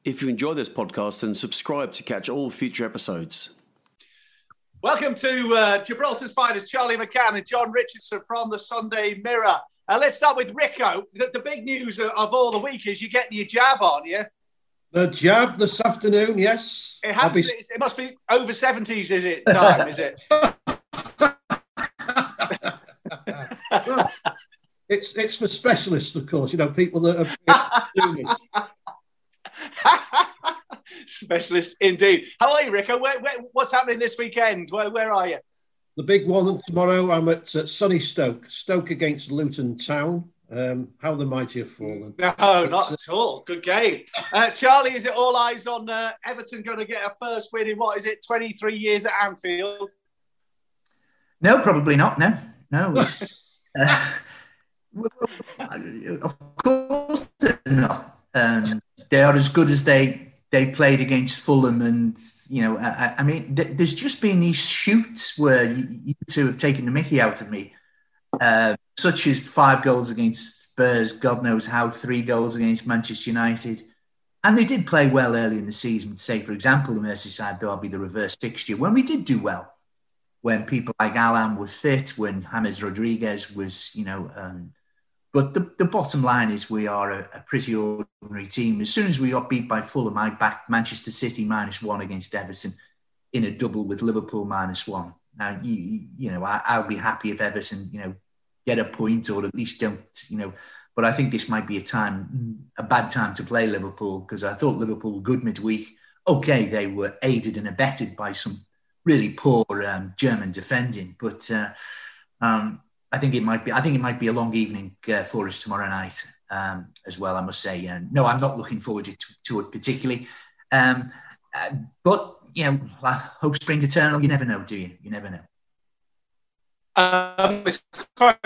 If you enjoy this podcast, then subscribe to catch all future episodes. Welcome to Gibraltar Spiders, Charlie McCann and John Richardson from the Sunday Mirror. Let's start with Rico. The big news of all the week is you're getting your jab, aren't you? The jab this afternoon, yes. It must be over 70s, is it? Time, is it? Well, it's for specialists, of course. You know, people that are doing it. Specialists indeed. How are you, Rico? What's happening this weekend? Where are you? The big one tomorrow. I'm at sunny Stoke. Stoke against Luton Town. How the mighty have fallen. No, not at all. Good game. Charlie, is it all eyes on Everton going to get a first win in, 23 years at Anfield? No, probably not. No. Of course they're not. They are as good as they played against Fulham, and I mean, there's just been these shoots where you two have taken the mickey out of me, such as 5 goals against Spurs, God knows how, 3 goals against Manchester United, and they did play well early in the season. Say, for example, the Merseyside derby, the reverse fixture, when we did do well, when people like Alan was fit, when James Rodriguez was, but the bottom line is we are a pretty ordinary team. As soon as we got beat by Fulham, I backed Manchester City -1 against Everton in a double with Liverpool -1. Now, I'll be happy if Everton, get a point or at least don't, but I think this might be a bad time to play Liverpool, because I thought Liverpool were good midweek. Okay, they were aided and abetted by some really poor German defending, but I think it might be a long evening for us tomorrow night as well, I must say. No, I'm not looking forward to it particularly. But, hope spring eternal. You never know, do you? You never know. It's quite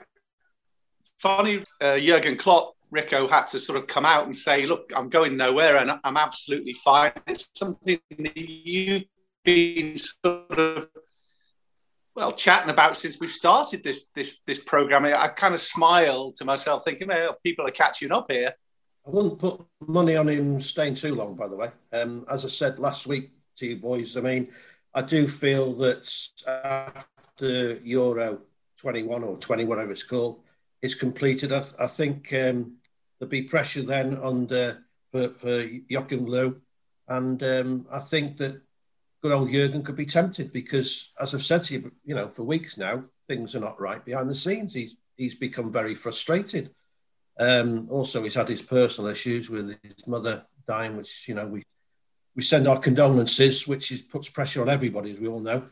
funny. Jurgen Klopp, Rico, had to sort of come out and say, look, I'm going nowhere and I'm absolutely fine. It's something that you've been sort of chatting about since we've started this program. I kind of smile to myself thinking, well, people are catching up here. I wouldn't put money on him staying too long, by the way. As I said last week to you boys, I mean, I do feel that after Euro 21 or 20, whatever it's called, is completed, I think there'll be pressure then for Joachim Löw. And I think that good old Jurgen could be tempted, because, as I've said to you, for weeks now, things are not right behind the scenes. He's become very frustrated. Also, he's had his personal issues with his mother dying, which we send our condolences, which puts pressure on everybody, as we all know.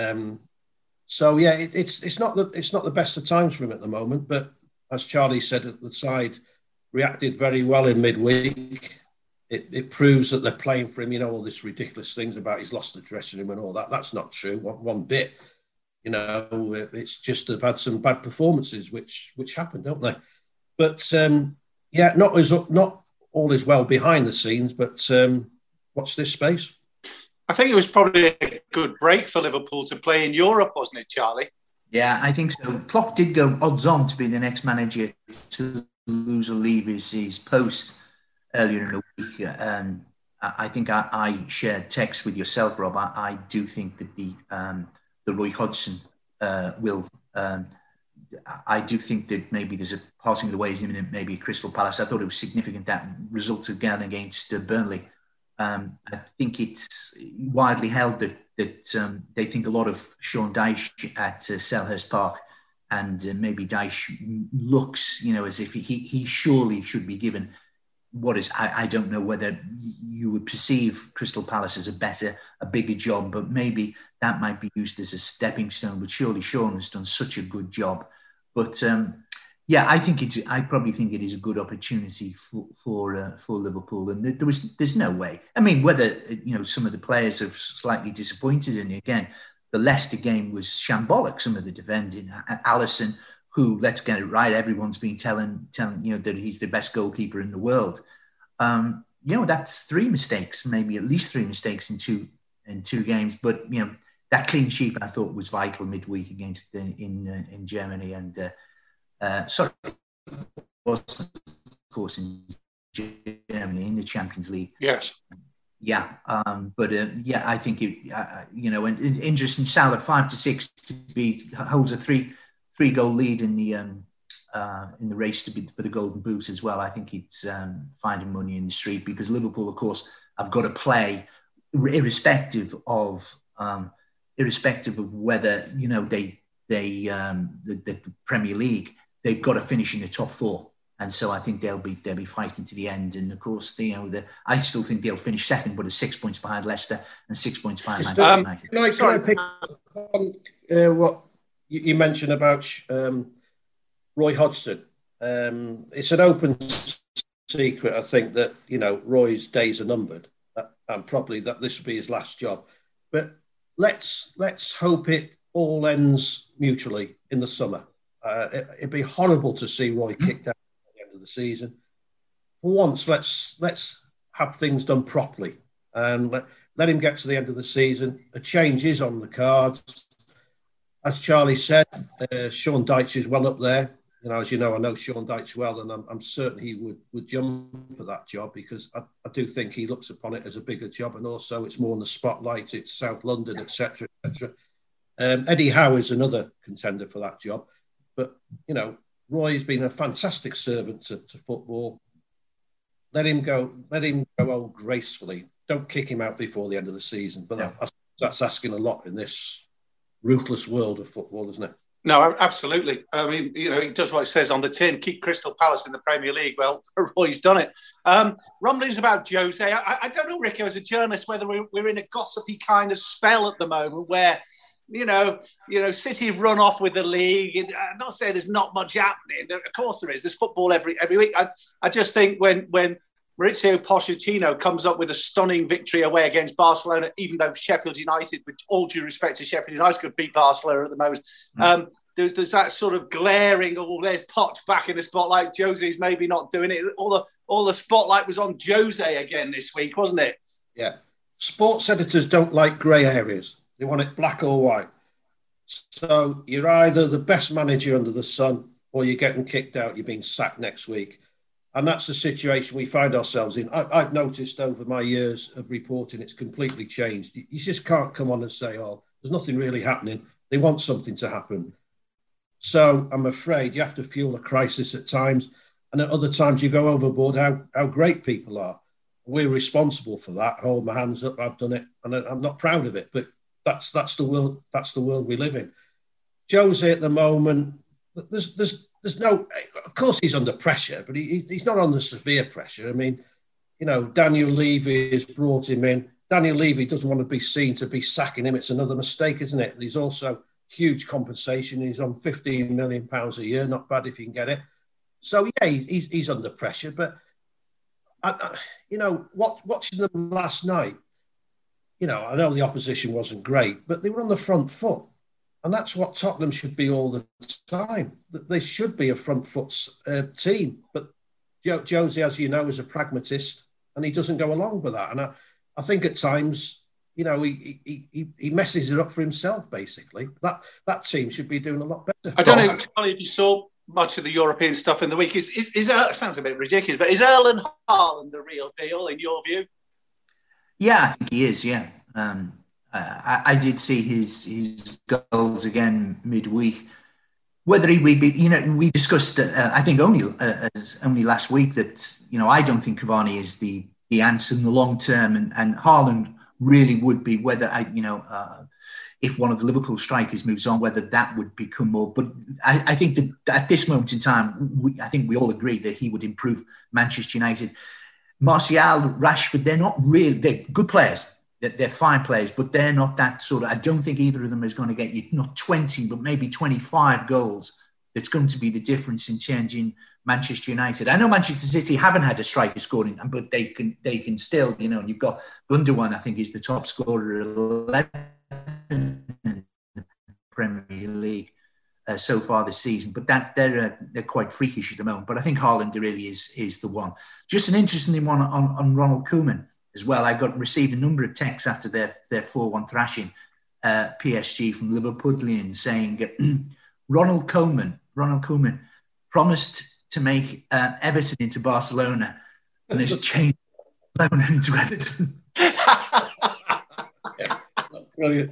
So yeah, it's not the best of times for him at the moment. But as Charlie said, the side reacted very well in midweek. It proves that they're playing for him, all this ridiculous things about he's lost the dressing room and all that. That's not true, one bit. It's just they've had some bad performances, which happen, don't they? But, not all is well behind the scenes, but watch this space. I think it was probably a good break for Liverpool to play in Europe, wasn't it, Charlie? Yeah, I think so. Klopp did go odds on to be the next manager to lose or leave his post earlier in the week. I think I shared text with yourself, Rob. I do think that the Roy Hodgson will. I do think that maybe there's a passing of the ways imminent, maybe at Crystal Palace. I thought it was significant that results again against Burnley. I think it's widely held that they think a lot of Sean Dyche at Selhurst Park, and maybe Dyche looks, as if he surely should be given what is, I don't know whether you would perceive Crystal Palace as a bigger job, but maybe that might be used as a stepping stone. But surely Sean has done such a good job. But I probably think it is a good opportunity for Liverpool, and there's no way. I mean, whether some of the players have slightly disappointed, and again, the Leicester game was shambolic. Some of the defending, Alisson, who, let's get it right, everyone's been telling that he's the best goalkeeper in the world. That's 3 mistakes, maybe at least 3 mistakes in two games. But that clean sheet I thought was vital midweek against in Germany, and of course in Germany in the Champions League. Yes. Yeah, I think and interesting. Salah 5-6 holds a three goal lead in the race for the Golden Boot as well. I think it's finding money in the street, because Liverpool, of course, have got to play irrespective of whether the Premier League, they've got to finish in the top four. And so I think they'll be fighting to the end. And of course, I still think they'll finish second, but are 6 points behind Leicester and 6 points behind Manchester United. Can I pick up on what you mentioned about Roy Hodgson? It's an open secret, I think, that Roy's days are numbered, and probably that this will be his last job. But let's hope it all ends mutually in the summer. It'd be horrible to see Roy kicked out at the end of the season. For once, let's have things done properly and let him get to the end of the season. A change is on the cards. As Charlie said, Sean Dyche is well up there. As you know, I know Sean Dyche well, and I'm certain he would jump at that job, because I do think he looks upon it as a bigger job, and also it's more in the spotlight. It's South London, etc., etc. Eddie Howe is another contender for that job. But, Roy's been a fantastic servant to football. Let him go old gracefully. Don't kick him out before the end of the season. But that's asking a lot in this ruthless world of football, isn't it? No, absolutely. I mean, he does what it says on the tin, keep Crystal Palace in the Premier League. Well, Roy's done it. Rumblings about Jose. I don't know, Rico, as a journalist, whether we're in a gossipy kind of spell at the moment where, City have run off with the league. I'm not saying there's not much happening. Of course there is. There's football every week. I just think when Mauricio Pochettino comes up with a stunning victory away against Barcelona, even though Sheffield United, with all due respect to Sheffield United, could beat Barcelona at the moment. There's that sort of glaring, there's Poch back in the spotlight. Jose's maybe not doing it. All the spotlight was on Jose again this week, wasn't it? Yeah. Sports editors don't like grey areas. They want it black or white. So you're either the best manager under the sun, or you're getting kicked out, you're being sacked next week. And that's the situation we find ourselves in. I've noticed over my years of reporting, it's completely changed. You just can't come on and say, there's nothing really happening. They want something to happen. So I'm afraid you have to fuel a crisis at times. And at other times you go overboard how great people are. We're responsible for that. Hold my hands up. I've done it. And I'm not proud of it. But that's the world. That's the world we live in. Jose at the moment, there's no. Of course, he's under pressure, but he's not under severe pressure. I mean, Daniel Levy has brought him in. Daniel Levy doesn't want to be seen to be sacking him. It's another mistake, isn't it? There's also huge compensation. He's on £15 million a year. Not bad if you can get it. So yeah, he's under pressure. But watching them last night. I know the opposition wasn't great, but they were on the front foot. And that's what Tottenham should be all the time. They should be a front foot team. But Jose, as you know, is a pragmatist, and he doesn't go along with that. And I think at times, he messes it up for himself, basically. That team should be doing a lot better. I don't know, Charlie, if you saw much of the European stuff in the week. Is it sounds a bit ridiculous, but is Erling Haaland the real deal, in your view? Yeah, I think he is, yeah. I did see his goals again midweek. Whether he would be, we discussed, I think only last week that, I don't think Cavani is the answer in the long term, and Haaland really would be. Whether if one of the Liverpool strikers moves on, whether that would become more. But I think that at this moment in time, I think we all agree that he would improve Manchester United. Martial, Rashford, they're good players. They're fine players, but they're not that sort of. I don't think either of them is going to get you not 20, but maybe 25 goals. That's going to be the difference in changing Manchester United. I know Manchester City haven't had a striker scoring, but they can still, and you've got Gundogan, I think, is the top scorer at 11 in the Premier League so far this season. But they're quite freakish at the moment. But I think Haaland really is the one. Just an interesting one on Ronald Koeman as well. I received a number of texts after their 4-1 thrashing PSG from Liverpudlian saying Ronald Koeman promised to make Everton into Barcelona, and it's changed into Everton. Yeah, brilliant.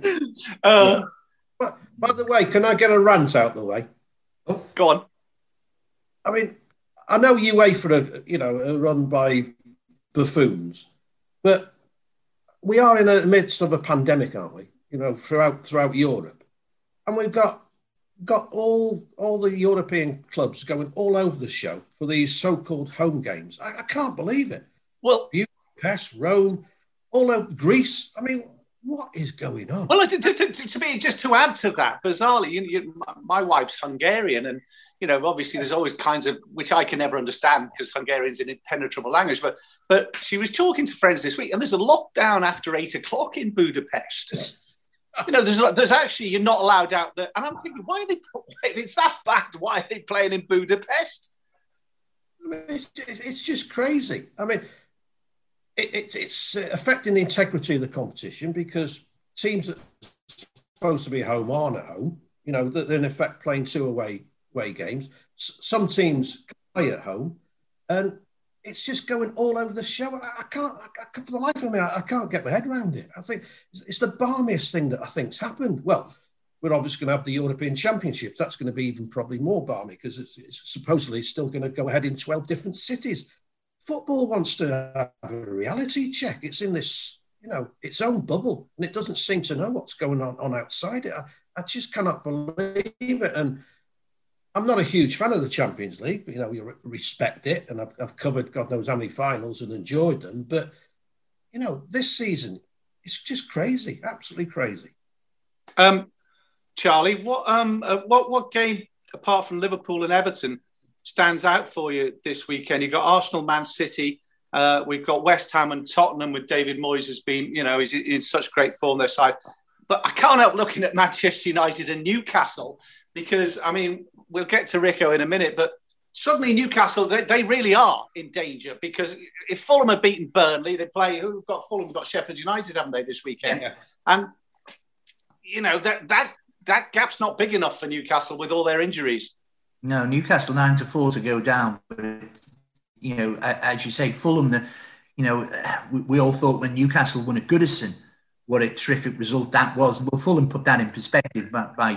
But, by the way, can I get a rant out the way? Oh, go on. I mean, I know UEFA are run by buffoons, but we are in the midst of a pandemic, aren't we? Throughout Europe, and we've got all the European clubs going all over the show for these so-called home games. I can't believe it. Well, Budapest, Rome, all over Greece. I mean, what is going on? Well, to me, just to add to that, bizarrely, my wife's Hungarian, and obviously there's always kinds of which I can never understand because Hungarian's an impenetrable language. But she was talking to friends this week, and there's a lockdown after 8:00 in Budapest. There's actually you're not allowed out there, and I'm thinking, why are they? If it's that bad, why are they playing in Budapest? I mean, it's just crazy. I mean, it's affecting the integrity of the competition because teams that are supposed to be home aren't at home. They're in effect playing two away games. Some teams play at home, and it's just going all over the show. I can't for the life of me, I can't get my head around it. I think it's the balmiest thing that I think's happened. Well, we're obviously going to have the European Championships. That's going to be even probably more balmy because it's supposedly still going to go ahead in 12 different cities. Football wants to have a reality check. It's in this, its own bubble, and it doesn't seem to know what's going on outside it. I just cannot believe it. And I'm not a huge fan of the Champions League. We respect it, and I've covered God knows how many finals and enjoyed them. But, this season, it's just crazy, absolutely crazy. Charlie, what game, apart from Liverpool and Everton, stands out for you this weekend? You've got Arsenal, Man City. We've got West Ham and Tottenham with David Moyes has been, he's in such great form, their side. But I can't help looking at Manchester United and Newcastle because, I mean, we'll get to Rico in a minute, but suddenly Newcastle, they really are in danger because if Fulham had beaten Burnley, they play, who've got Fulham, got Sheffield United, haven't they, this weekend? Yeah. And, that gap's not big enough for Newcastle with all their injuries. No, Newcastle 9-4 to go down. But, as you say, Fulham, we all thought when Newcastle won at Goodison, what a terrific result that was. Well, Fulham put that in perspective by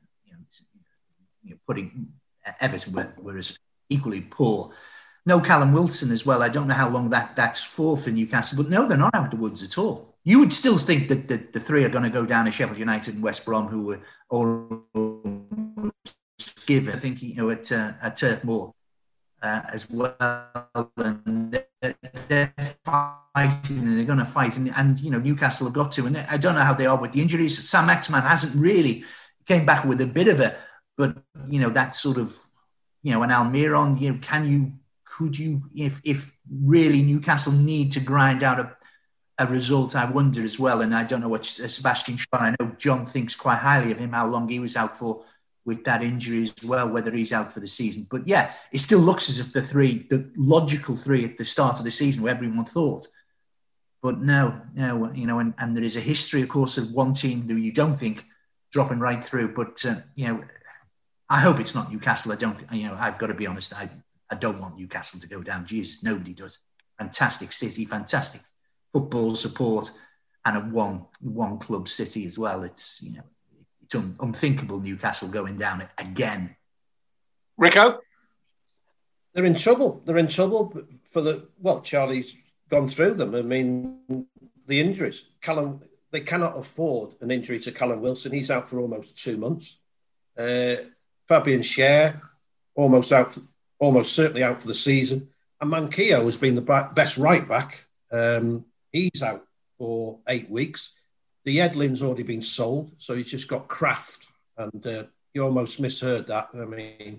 putting Everton were as equally poor. No Callum Wilson as well. I don't know how long that's for Newcastle, but no, they're not out of the woods at all. You would still think that the three are going to go down to Sheffield United and West Brom, who were all given, I think, at Turf Moor as well. And they're fighting and they're going to fight. And Newcastle have got to. And I don't know how they are with the injuries. Sam Maximan hasn't really came back with a bit of a, but, that sort of, an Almiron, could you, if really Newcastle need to grind out a result, I wonder as well. And I don't know what Sebastian Shaw, I know John thinks quite highly of him, how long he was out for with that injury as well, whether he's out for the season. But yeah, it still looks as if the logical three at the start of the season, where everyone thought. But no, and there is a history, of course, of one team that you don't think dropping right through. But, I hope it's not Newcastle. I don't, I've got to be honest. I don't want Newcastle to go down. Jesus, nobody does. Fantastic city, fantastic football support, and a one club city as well. It's, it's unthinkable Newcastle going down again. Rico? They're in trouble. They're in trouble Charlie's gone through them. I mean, the injuries. They cannot afford an injury to Callum Wilson. He's out for almost 2 months. Fabian Schär, almost certainly out for the season. And Manquillo has been the best right back. He's out for 8 weeks. The Edlin's already been sold, so he's just got Kraft. And you almost misheard that. I mean,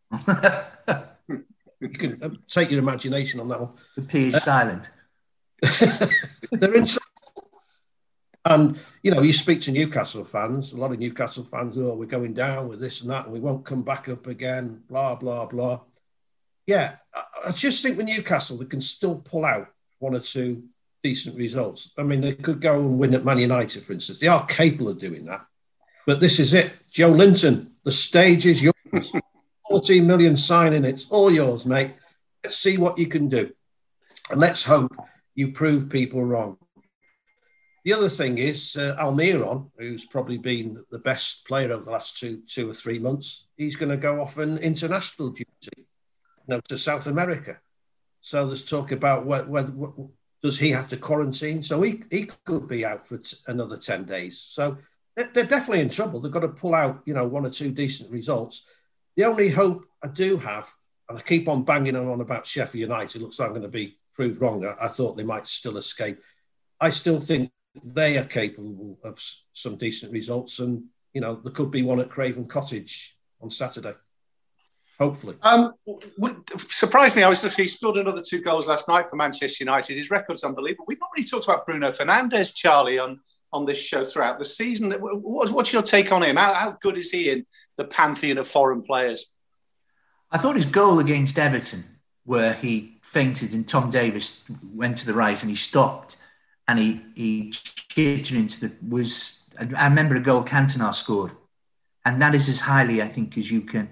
you can take your imagination on that one. The P is silent. They're in trouble. And, you speak to Newcastle fans, a lot of Newcastle fans, we're going down with this and that, and we won't come back up again, blah, blah, blah. Yeah, I just think with Newcastle, they can still pull out 1 or 2 decent results. I mean, they could go and win at Man United, for instance. They are capable of doing that. But this is it. Joe Linton, the stage is yours. 14 million signing, it's all yours, mate. Let's see what you can do. And let's hope you prove people wrong. The other thing is Almiron, who's probably been the best player over the last two or 3 months. He's going to go off on international duty, to South America. So there's talk about whether does he have to quarantine? So he could be out for another 10 days. So they're definitely in trouble. They've got to pull out, 1 or 2 decent results. The only hope I do have, and I keep on banging on about Sheffield United, looks like I'm going to be proved wrong. I thought they might still escape. I still think they are capable of some decent results, and there could be one at Craven Cottage on Saturday. Hopefully. Surprisingly, I was looking. He scored another 2 goals last night for Manchester United. His record's unbelievable. We've not really talked about Bruno Fernandes, Charlie, on this show throughout the season. What's your take on him? How good is he in the pantheon of foreign players? I thought his goal against Everton, where he feinted and Tom Davies went to the right and he stopped and he chipped it into I remember a goal Cantona scored, and that is as highly, I think, as you can.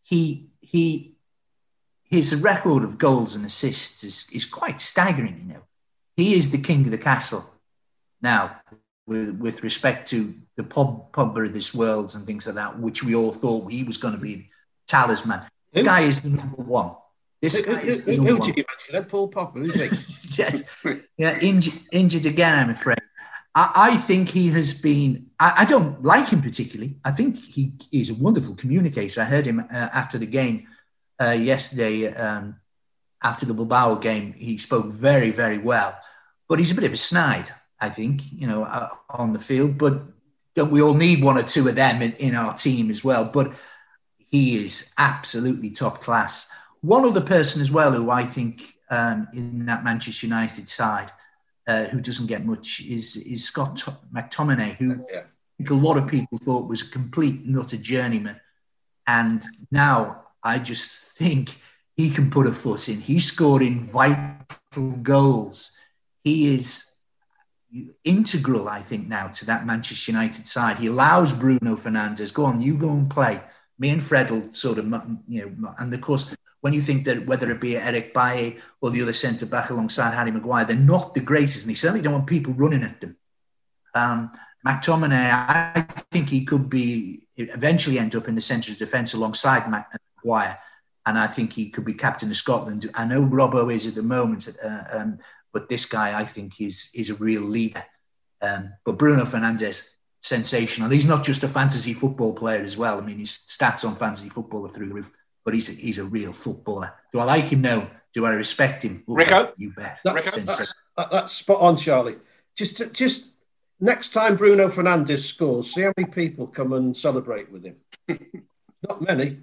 His record of goals and assists is quite staggering. He is the king of the castle now, with respect to the Pogba of this world and things like that, which we all thought he was going to be talisman. The guy is the number one. This guy is the number one. Who did you mention? Paul Pogba, is he? yeah, injured again, I'm afraid. I think he has been. I don't like him particularly. I think he is a wonderful communicator. I heard him after the game yesterday, after the Bilbao game. He spoke very, very well, but he's a bit of a snide, I think, on the field. But don't we all need 1 or 2 of them in our team as well? But he is absolutely top class. One other person as well who I think in that Manchester United side, who doesn't get much, is Scott McTominay, who I think a lot of people thought was a complete nutter journeyman. And now I just think he can put a foot in. He's scoring vital goals. He is integral, I think, now to that Manchester United side. He allows Bruno Fernandes, go on, you go and play. Me and Fred will sort of, and of course, when you think that whether it be Eric Bailly or the other centre-back alongside Harry Maguire, they're not the greatest, and they certainly don't want people running at them. McTominay, I think he could eventually end up in the centre of defence alongside Maguire, and I think he could be captain of Scotland. I know Robbo is at the moment, but this guy, I think, is a real leader. But Bruno Fernandes, sensational. He's not just a fantasy football player as well. I mean, his stats on fantasy football are through the roof. But he's a real footballer. Do I like him? No. Do I respect him? Oh, Rico? You bet. That's spot on, Charlie. Just next time Bruno Fernandes scores, see how many people come and celebrate with him. Not many.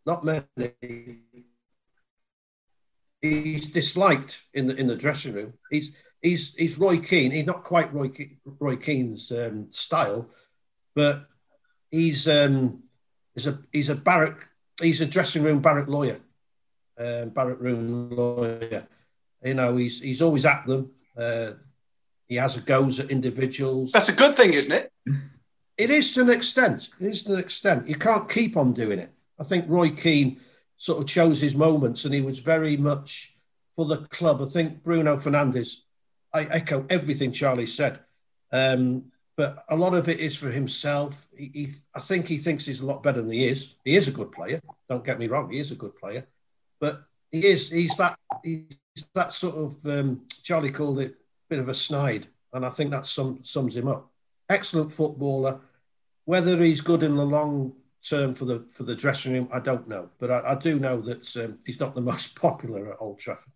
He's disliked in the dressing room. He's Roy Keane. He's not quite Roy Keane's style, but he's a barrack. He's a dressing room barrack room lawyer. He's always at them. He has a goes at individuals. That's a good thing, isn't it? It is to an extent. You can't keep on doing it. I think Roy Keane sort of chose his moments, and he was very much for the club. I think Bruno Fernandes, I echo everything Charlie said. But a lot of it is for himself. I think he thinks he's a lot better than he is. He is a good player. Don't get me wrong. He is a good player. But he's that sort of, Charlie called it, a bit of a snide. And I think that sums him up. Excellent footballer. Whether he's good in the long term for the dressing room, I don't know. But I do know that he's not the most popular at Old Trafford.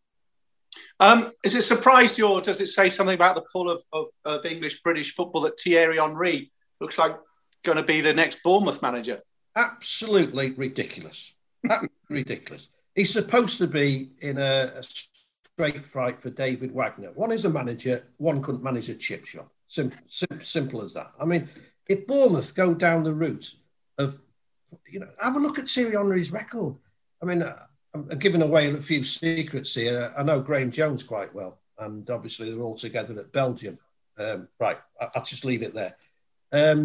Is it surprised you, or does it say something about the pull of English-British football that Thierry Henry looks like going to be the next Bournemouth manager? Absolutely ridiculous. Ridiculous. He's supposed to be in a straight fight for David Wagner. One is a manager, one couldn't manage a chip shop. Simple as that. I mean, if Bournemouth go down the route of, have a look at Thierry Henry's record. I mean, I'm giving away a few secrets here. I know Graham Jones quite well, and obviously they're all together at Belgium. Right, I'll just leave it there.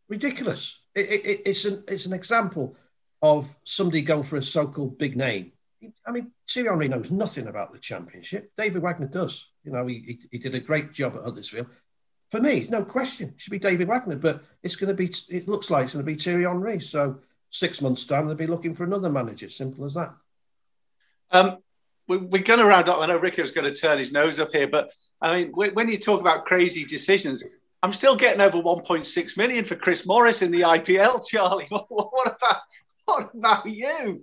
Ridiculous. It's an example of somebody going for a so-called big name. I mean, Thierry Henry knows nothing about the Championship. David Wagner does. You know, he did a great job at Huddersfield. For me, no question, it should be David Wagner, but it's going to be. It looks like it's going to be Thierry Henry. So 6 months' time, they'll be looking for another manager. Simple as that. We're going to round up. I know Rico's going to turn his nose up here, but I mean, when you talk about crazy decisions, I'm still getting over 1.6 million for Chris Morris in the IPL, Charlie. What about you?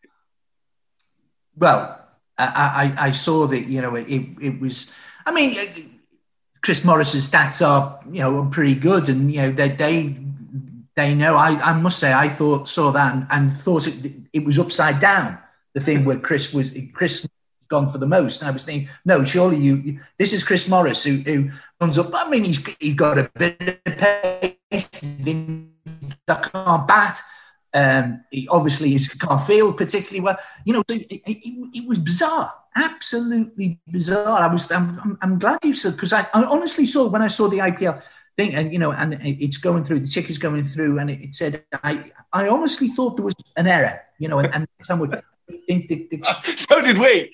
Well, I saw that, you know, it was, I mean, Chris Morris's stats are, you know, pretty good, and, you know, they know. I must say, I saw that and thought it was upside down. The thing where Chris gone for the most, and I was thinking, no, surely you this is Chris Morris who runs up. I mean, he's got a bit of pace. He can't bat. He obviously can't field particularly well. You know, it was bizarre, absolutely bizarre. I'm glad you said, because I honestly saw when I saw the IPL thing, and you know, and it's going through, the ticket's going through, and it said I honestly thought there was an error. You know, and someone. So did we.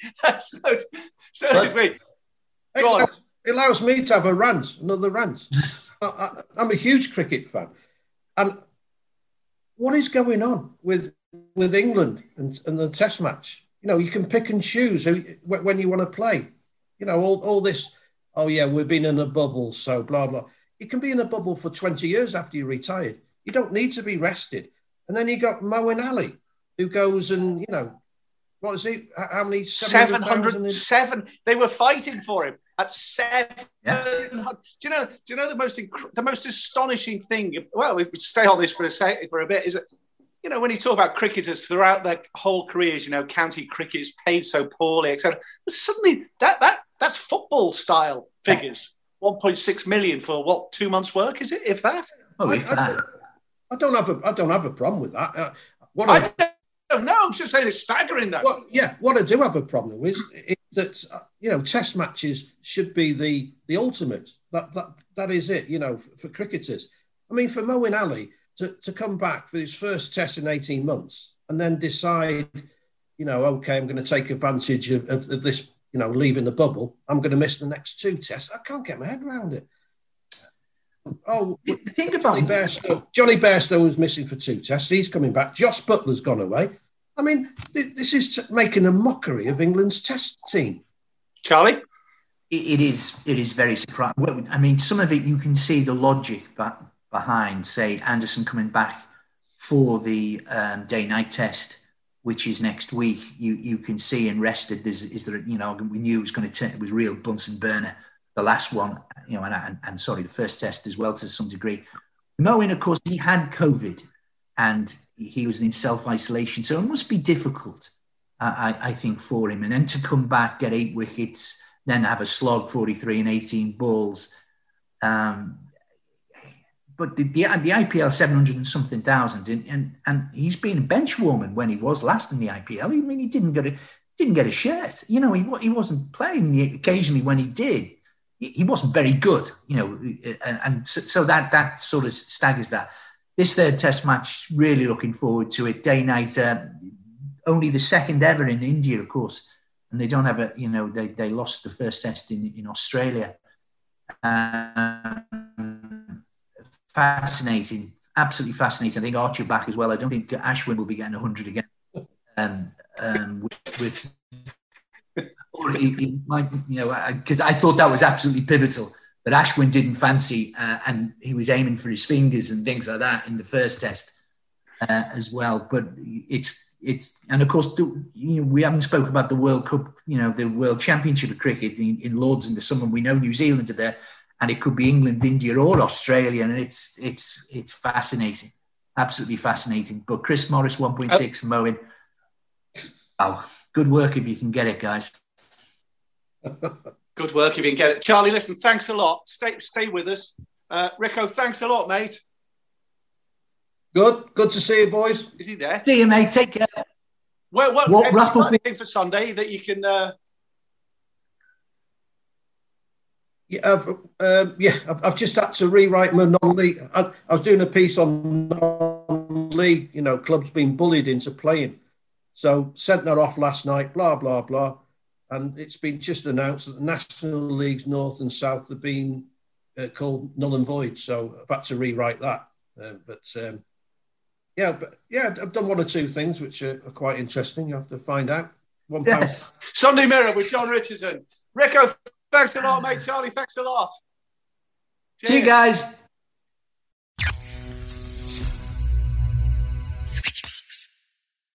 So did we. Go on. It allows me to have another rant. I'm a huge cricket fan, and what is going on with England and the Test match? You know, you can pick and choose when you want to play. You know, all this. Oh yeah, we've been in a bubble, so blah blah. You can be in a bubble for 20 years after you're retired. You don't need to be rested. And then you got Moeen Ali, who goes and, you know, what is he? How many? 707. They were fighting for him at 7. Yeah. Do you know the most astonishing thing? Well, we stay on this for a bit. Is that, you know, when you talk about cricketers throughout their whole careers, you know, county cricket is paid so poorly, etc. Suddenly, that's football style figures. 1.6 million for what, 2 months' work? Is it, if that? Oh, if that. I don't have a problem with that. No, I'm just saying it's staggering, though. Well, yeah, what I do have a problem with is that, you know, Test matches should be the ultimate. That is it, you know, for cricketers. I mean, for Moeen Ali to come back for his first Test in 18 months and then decide, you know, okay, I'm going to take advantage of this, you know, leaving the bubble. I'm going to miss the next 2 Tests. I can't get my head around it. Oh, think about Johnny Bairstow was missing for 2 Tests. He's coming back. Josh Butler's gone away. I mean, this is making a mockery of England's Test team. Charlie? It is very surprising. I mean, some of it you can see the logic behind, say, Anderson coming back for the day-night test, which is next week. You can see and rested. Is there? You know, we knew it was going to turn. It was real Bunsen burner. The last one, you know, and sorry, the first test as well to some degree. Moeen, of course, he had COVID and he was in self-isolation. So it must be difficult, I think, for him. And then to come back, get 8 wickets, then have a slog, 43 and 18 balls. But the IPL, 700 and something thousand. And he's been a bench warmer when he was last in the IPL. I mean, he didn't get a shirt. You know, he wasn't playing occasionally when he did. He wasn't very good, you know, and so that sort of staggers that. This third Test match, really looking forward to it. Day night, only the second ever in India, of course, and they don't have a, you know, they lost the first Test in Australia. Fascinating, absolutely fascinating. I think Archer back as well. I don't think Ashwin will be getting 100 again. With or he might, you know, because I thought that was absolutely pivotal. That Ashwin didn't fancy, and he was aiming for his fingers and things like that in the first Test as well. But it's and of course, you know, we haven't spoken about the World Cup, you know, the World Championship of Cricket in Lords in the summer. We know New Zealand are there, and it could be England, India, or Australia, and it's fascinating, absolutely fascinating. But Chris Morris 1.6, Moeen. Wow, good work if you can get it, guys. Good work if you can get it. Charlie, listen, thanks a lot. Stay with us. Rico, thanks a lot, mate. Good to see you, boys. Is he there? See you, mate. Take care. What wrap up anything for Sunday that you can... I've just had to rewrite my non-league. I was doing a piece on non-league, you know, clubs being bullied into playing. So sent that off last night, blah, blah, blah. And it's been just announced that the National Leagues North and South have been called null and void. So I've had to rewrite that. I've done one or two things which are quite interesting. You have to find out. £1. Yes. Sunday Mirror with John Richardson. Rico, thanks a lot, mate. Charlie, thanks a lot. See you guys.